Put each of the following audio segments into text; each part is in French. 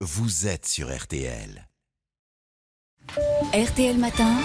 vous êtes sur RTL. RTL Matin,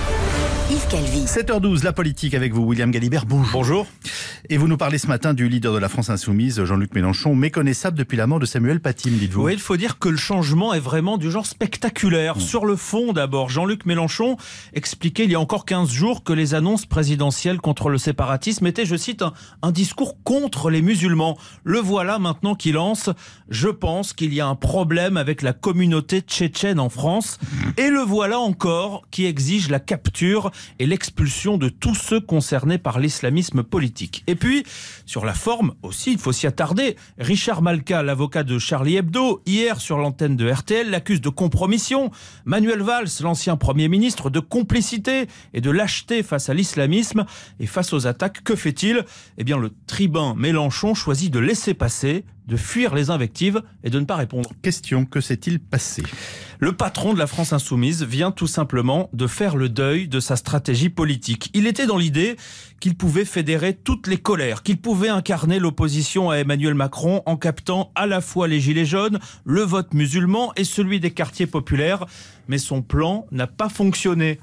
Yves Calvi. 7h12, la politique avec vous, William Galibert. Bonjour. Bonjour. Et vous nous parlez ce matin du leader de la France Insoumise, Jean-Luc Mélenchon, méconnaissable depuis la mort de Samuel Paty, dites-vous. Oui, il faut dire que le changement est vraiment du genre spectaculaire. Sur le fond, d'abord, Jean-Luc Mélenchon expliquait il y a encore 15 jours que les annonces présidentielles contre le séparatisme étaient, je cite, un discours contre les musulmans. Le voilà maintenant qui lance « Je pense qu'il y a un problème avec la communauté tchétchène en France ». Et le voilà encore qui exige la capture et l'expulsion de tous ceux concernés par l'islamisme politique. Et puis, sur la forme aussi, il faut s'y attarder. Richard Malka, l'avocat de Charlie Hebdo, hier sur l'antenne de RTL, l'accuse de compromission. Manuel Valls, l'ancien Premier ministre, de complicité et de lâcheté face à l'islamisme. Et face aux attaques, que fait-il ? Eh bien, le tribun Mélenchon choisit de laisser passer, de fuir les invectives et de ne pas répondre. Question, que s'est-il passé ? Le patron de la France Insoumise vient tout simplement de faire le deuil de sa stratégie politique. Il était dans l'idée qu'il pouvait fédérer toutes les colères, qu'il pouvait incarner l'opposition à Emmanuel Macron en captant à la fois les gilets jaunes, le vote musulman et celui des quartiers populaires. Mais son plan n'a pas fonctionné.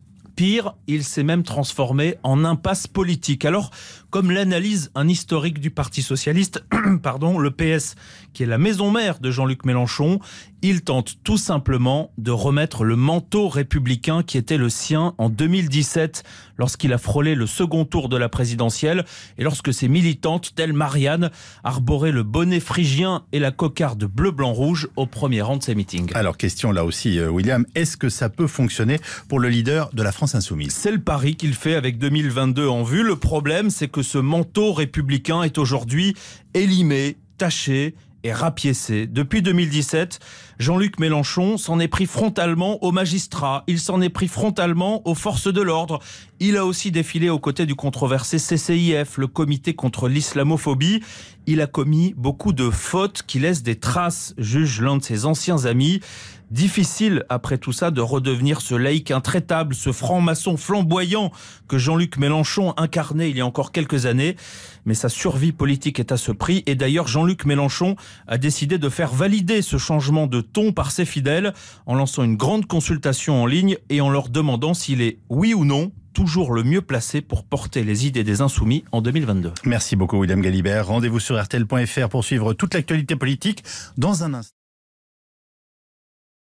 Pire, il s'est même transformé en impasse politique. Alors, comme l'analyse un historique du Parti Socialiste, le PS, qui est la maison mère de Jean-Luc Mélenchon, il tente tout simplement de remettre le manteau républicain qui était le sien en 2017, lorsqu'il a frôlé le second tour de la présidentielle et lorsque ses militantes, telles Marianne, arboraient le bonnet phrygien et la cocarde bleu-blanc-rouge au premier rang de ses meetings. Alors, question là aussi, William, est-ce que ça peut fonctionner pour le leader de la France Insoumise ? C'est le pari qu'il fait avec 2022 en vue. Le problème, c'est que ce manteau républicain est aujourd'hui élimé, taché et rapiécé. Depuis 2017, Jean-Luc Mélenchon s'en est pris frontalement aux magistrats, il s'en est pris frontalement aux forces de l'ordre. Il a aussi défilé aux côtés du controversé CCIF, le comité contre l'islamophobie. Il a commis beaucoup de fautes qui laissent des traces, juge l'un de ses anciens amis. Difficile, après tout ça, de redevenir ce laïc intraitable, ce franc-maçon flamboyant que Jean-Luc Mélenchon incarnait il y a encore quelques années. Mais sa survie politique est à ce prix. Et d'ailleurs, Jean-Luc Mélenchon a décidé de faire valider ce changement de ton par ses fidèles en lançant une grande consultation en ligne et en leur demandant s'il est, oui ou non, toujours le mieux placé pour porter les idées des Insoumis en 2022. Merci beaucoup, William Galibert. Rendez-vous sur RTL.fr pour suivre toute l'actualité politique dans un instant.